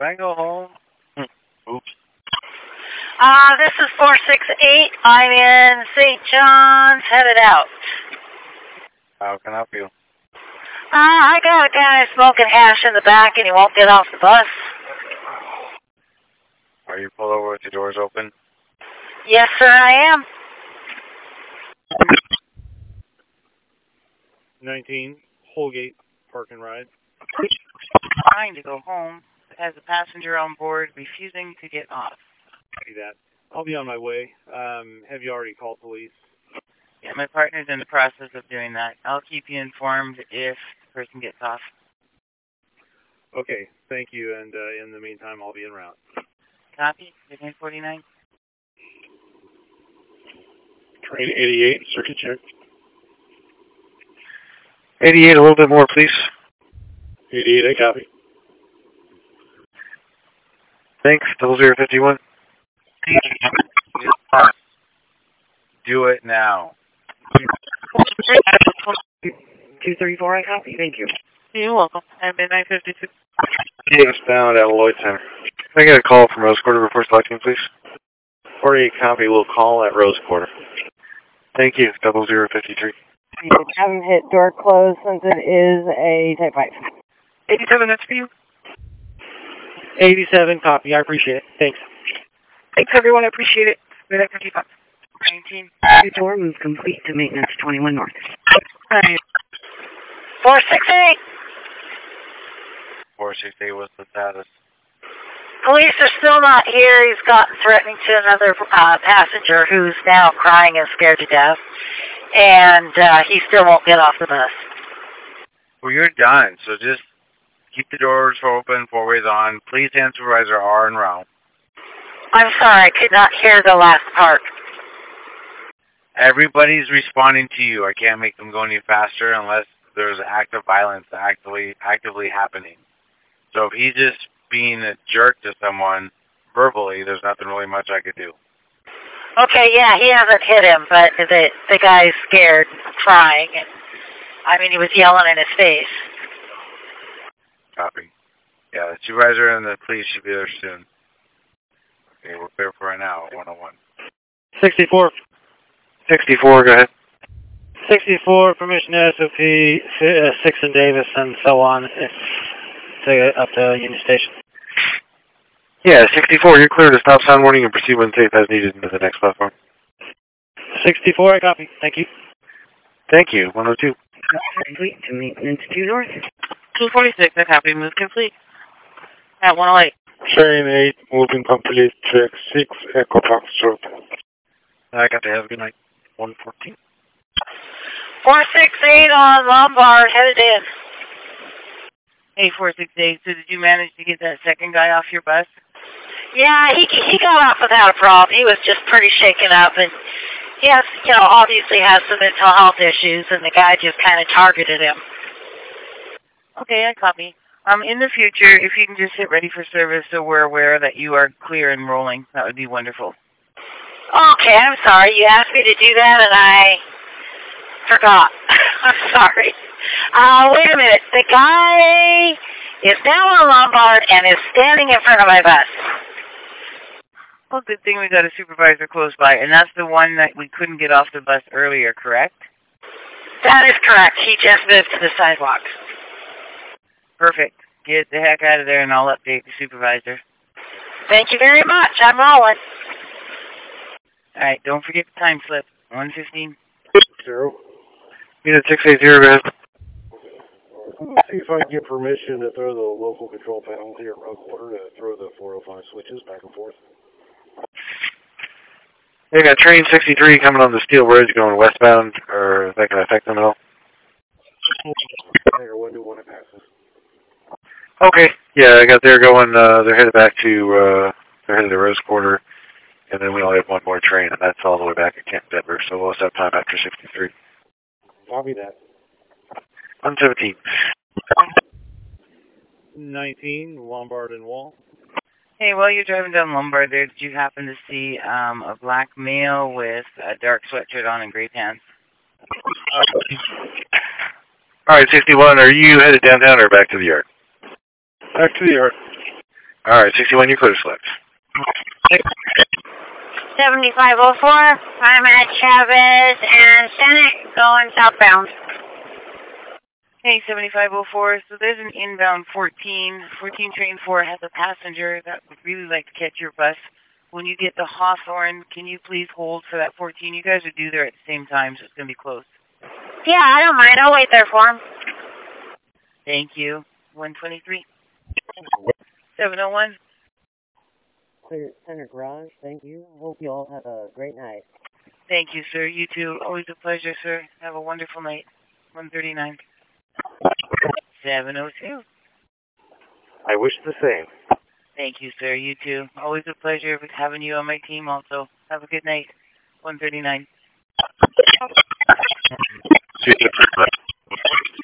Can I go home? Oops. This is 468. I'm in St. John's, headed out. How can I help you? I got a guy smoking hash in the back and he won't get off the bus. Are you pulled over with the doors open? Yes, sir, I am. 19, Holgate, Park and Ride. Trying to go home, but has a passenger on board refusing to get off. See that. I'll be on my way. Have you already called police? Yeah, my partner's in the process of doing that. I'll keep you informed if the person gets off. Okay, thank you, and in the meantime, I'll be en route. Copy, 1549. Train 88, circuit check. 88, a little bit more, please. 88, I copy. Thanks, 0051. Do it now. 234, I copy. Thank you. You're welcome. I'm in 952. Eastbound at Lloyd Center. Can I get a call from Rose Quarter before selecting, please? 48 copy, we'll call at Rose Quarter. Thank you, 0053. You haven't hit door closed since it is a Type 5. 87, that's for you. 87, copy, I appreciate it. Thanks. Thanks, everyone. I appreciate it. We're at 55. 19. Door move complete to maintenance 21 north. 468. 468, what's the status? Police are still not here. He's gotten threatening to another passenger who's now crying and scared to death. And he still won't get off the bus. Well, you're done, so just keep the doors open, four ways on. Police and supervisor are en route. I'm sorry, I could not hear the last part. Everybody's responding to you. I can't make them go any faster unless there's active violence actively happening. So if he's just being a jerk to someone verbally, there's nothing really much I could do. Okay, yeah, he hasn't hit him, but the guy's scared, crying, and I mean, he was yelling in his face. Copy. Yeah, the supervisor and the police should be there soon. Okay, we're clear for right now at 101. 64. 64, go ahead. 64, permission to SOP, 6 and Davis, and so on. Up to Union Station. Yeah, 64, you're clear to stop sign warning and proceed when safe as needed into the next platform. 64, I copy. Thank you. Thank you, 102. Complete to maintenance 2 north. 246, I copy. Move complete. At 108. Train 8, moving complete, track 6, Echo Foxtrot. I got to have a good night. 114. 468 on Lombard, headed in. Hey, 468, so did you manage to get that second guy off your bus? Yeah, he got off without a problem. He was just pretty shaken up, and he has, obviously has some mental health issues, and the guy just kind of targeted him. Okay, I copy. In the future, if you can just hit ready for service so we're aware that you are clear and rolling, that would be wonderful. Okay, I'm sorry. You asked me to do that, and I forgot. I'm sorry. Wait a minute. The guy is now on Lombard and is standing in front of my bus. Well, good thing we got a supervisor close by, and that's the one that we couldn't get off the bus earlier, correct? That is correct. He just moved to the sidewalk. Perfect. Get the heck out of there, and I'll update the supervisor. Thank you very much. I'm rolling. All right, don't forget the time slip. 1:15. 0. Unit 680, go ahead. See if I can get permission to throw the local control panel here at Rose Quarter to throw the 405 switches back and forth. They got train 63 coming on the Steel Bridge going westbound, or is that going to affect them at all? There, when do one passes? Okay, yeah, I got they're going, they're headed back to, they're headed to Rose Quarter, and then we only have one more train, and that's all the way back at Camp Denver, so we'll have time after 63. Copy that. 117. 19, Lombard and Wall. Hey, while you're driving down Lombard there, did you happen to see a black male with a dark sweatshirt on and gray pants? All right, 61, are you headed downtown or back to the yard? Back to the yard. All right, 61, you clear to select. 7504, I'm at Chavez and Senate going southbound. Hey, 7504, so there's an inbound 14. 14 train 4 has a passenger that would really like to catch your bus. When you get to Hawthorne, can you please hold for that 14? You guys are due there at the same time, so it's going to be close. Yeah, I don't mind. I'll wait there for him. Thank you. 123. 701. Clear Center Garage, thank you. Hope you all have a great night. Thank you, sir. You too. Always a pleasure, sir. Have a wonderful night. 139. 702. I wish the same. Thank you, sir. You too. Always a pleasure having you on my team also. Have a good night. 139.